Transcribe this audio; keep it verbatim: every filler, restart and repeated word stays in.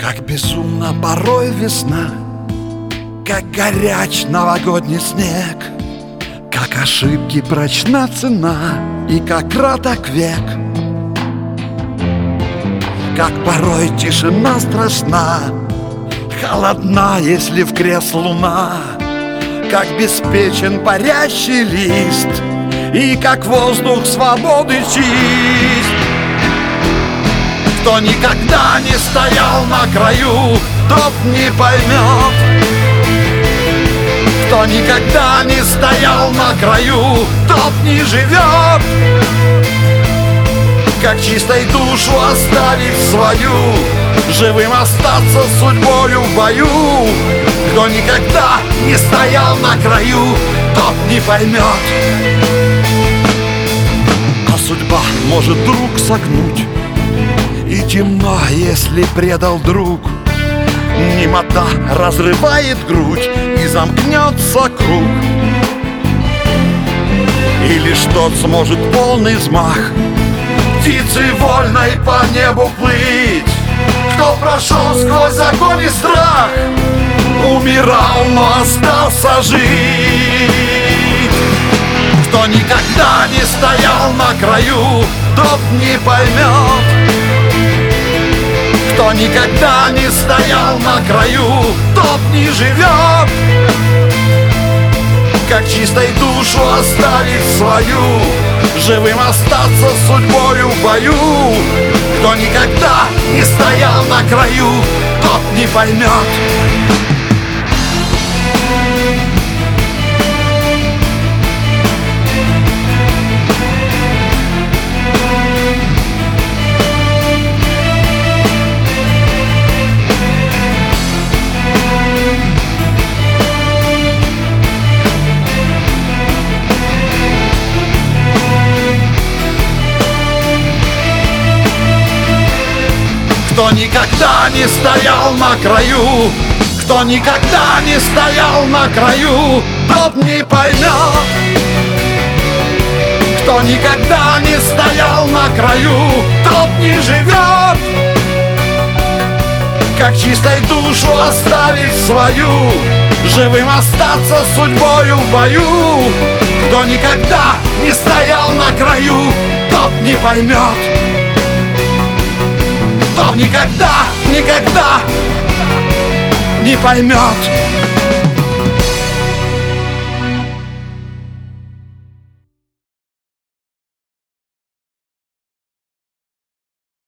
Как безумна порой весна, как горяч новогодний снег, как ошибки прочна цена и как краток век. Как порой тишина страшна, холодна, если в крест луна, как беспечен парящий лист и как воздух свободы чист. Кто никогда не стоял на краю, тот не поймет. Кто никогда не стоял на краю, тот не живет. Как чистой душу оставить свою, живым остаться судьбою в бою. Кто никогда не стоял на краю, тот не поймет. А судьба может вдруг согнуть, и темно, если предал друг. Немота разрывает грудь, и замкнется круг. И лишь тот сможет полный взмах птицы вольной по небу плыть, кто прошел сквозь огонь и страх, умирал, но остался жить. Кто никогда не стоял на краю, тот не поймет. Кто никогда не стоял на краю, тот не живет. Как чистой душу оставить свою, живым остаться судьбою в бою. Кто никогда не стоял на краю, тот не поймет. Кто никогда не стоял на краю, кто никогда не стоял на краю, тот не поймет. Кто никогда не стоял на краю, тот не живет. Как чистой душу оставить свою, живым остаться судьбою в бою. Кто никогда не стоял на краю, тот не поймет. Кто никогда, никогда не поймет.